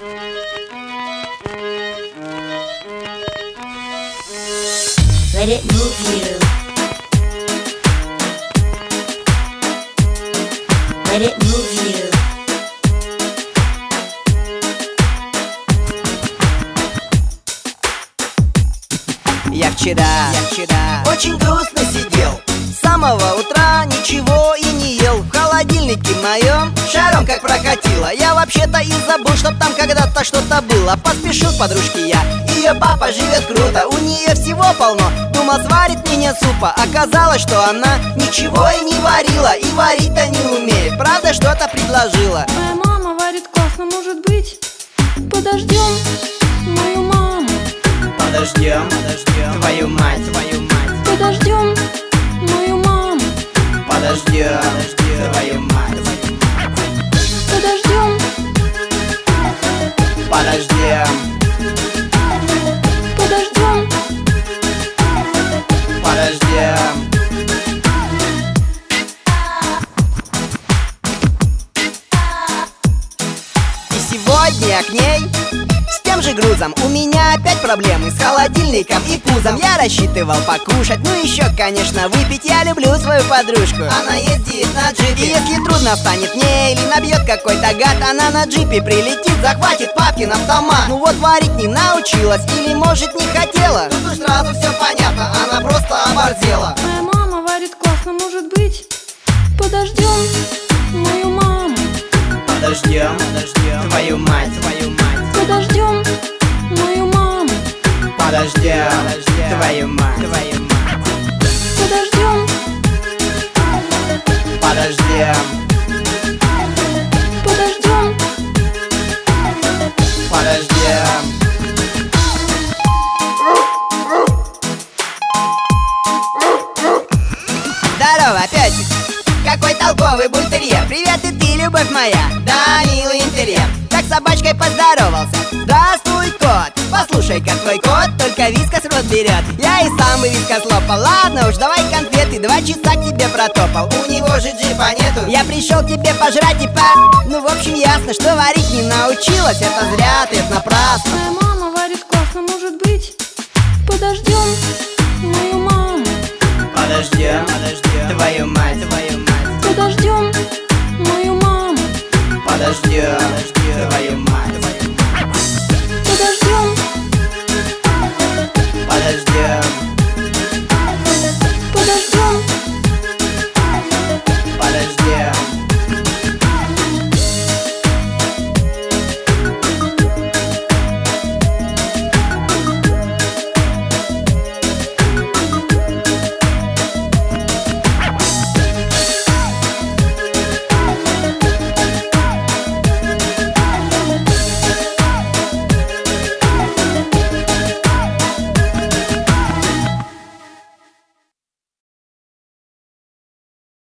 Let it move you. Let it move you. Я вчера очень грустно сидел. С самого утра ничего и не ел. В холодильнике моем шаром как прокатило. Я вообще-то и забыл, чтоб там когда-то что-то было. Поспешил к подружке я, ее папа живет круто. У нее всего полно, думал сварит мне супа. Оказалось, что она ничего и не варила. И варить-то не умеет, правда что-то предложила. Моя мама варит классно, может быть, подождем мою маму. Подождем твою мать, Подождем мою маму. подождем твою мать, Подождем, подождем, подождем. подождем. И сегодня я к ней с тем же грузом. У меня опять проблемы с холодильником и пузом. Я рассчитывал покушать, ну еще, конечно, выпить. Я люблю свою подружку, она ездит на джипе. И если трудно станет мне или набьет какой-то гад, она на джипе прилетит, захватит папкин автомат. Ну вот варить не научилась или может не хотела. Тут уж сразу все понятно, она просто оборзела. Моя мама варит классно, может быть, подождем мою маму. Подождем твою мать, Подождем мою маму. подождем твою мать, Подождем, подождем, подождем. подождем. Здорово, песик! Какой толковый бультерьер! Привет, и ты, любовь моя! Да, милый интерьер! Так с собачкой поздоровался. Здравствуй, кот! Послушай, как твой кот только вискас в рот берет. Я и сам бы вискас лопал. Ладно уж, давай конфеты, 2 часа к тебе протопал. У него же джипа нету. Я пришел к тебе пожрать и Ну, в общем, ясно, что варить не научилась. Это зря, ты, это напрасно. Моя мама варит классно, может быть, подождем мою маму. Подождем твою мать, Подождем мою маму. подождем твою мать.